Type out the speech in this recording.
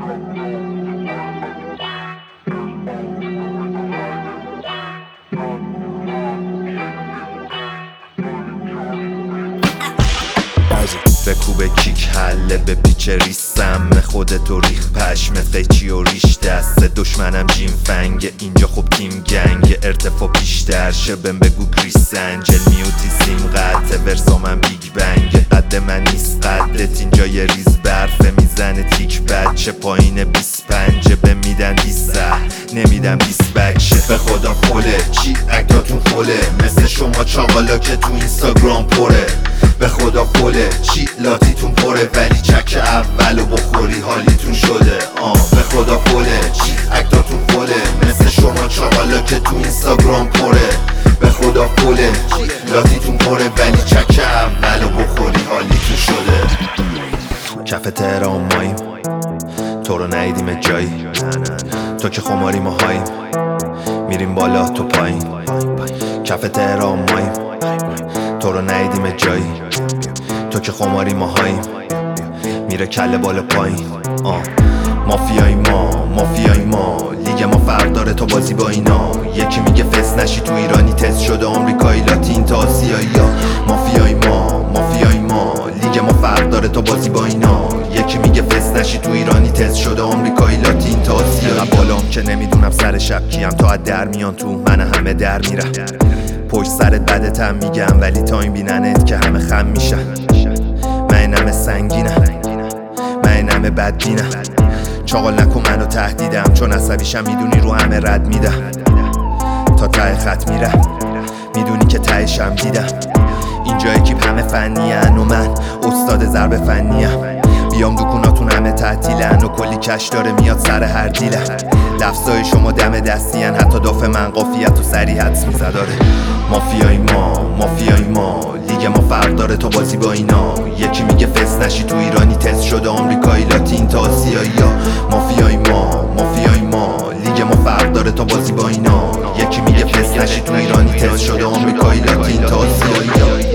به کوبه کیک حله به پیچ ریسم خودتو ریخ پشم قیچی و ریش دست دشمنم جیم فنگ اینجا خب تیم گنگ ارتفاع بیشتر شبم بگو کریس انجل میوتیسیم قطع ورسا من بیگ بنگ قد من نیست قدت اینجا یه ریز برفه میزنه تیک بچه پایین 25 به میدن 20 نمیدم 20 بکشه به خدا خوله چی اکتاتون خوله مثل شما چاقالا که تو اینستاگرام پره به خدا خوله چی لاتیتون پره ولی چک اولو بخوری حالیتون شده به خدا خوله چی اکتاتون خوله مثل شما چاقالا که تو اینستاگرام پره به خدا خوله چی لاتیتون پره ولی چک اولو بخوری حالیتون شده کف تهران ماییم تو رو ندیدیم جایی تو که خماری ما هاییم میریم بالا تو پایین کف تهران ماییم تو رو ندیدیم جایی تو که خماری ما هاییم میره کله بالا پایین مافیای ما لیگ ما فرق داره تا بازی با اینا یکی میگه فس نشی تو ایرانی تست شده آمریکایی لاتین تا آسیایی ها مافیای ما لیگ ما فرق داره تا بازی با اینا یکی میگه فس نشی تو ایرانی تست شده آمریکایی لاتین تا آسیایی بالام که نمیدونم سر شب کیم تا از در میان تو من همه در میرم پشت سرت بدتم میگم ولی تا این بیننت که همه خم میشن من همه سنگینم من همه بدبینم چاقال نکن منو تهدیدم چون عصبیشم میدونی رو همه رد میدم تا ته خط میرم میدونی که تهشم دیدم اینجا اکیپ همه فنیان و من استاد ضرب فنیم بیام دکوناتون همه تعطیلن و کلی کش داره میاد سر هر دیلن لفظای شما دم دستیان حتی داف من قافیت و سریع حدس میزداره مافیای ما لیگ ما فرق داره تا بازی با اینا یکی میگه فس نشی تو ایرانی تست شده آمریکایی لاتین تا آسیایی ها مافیای ما لیگ ما فرق داره تا بازی با اینا یکی میگه فس نشی تو ایرانی تست شده آمریکایی لاتین تا آسیایی ها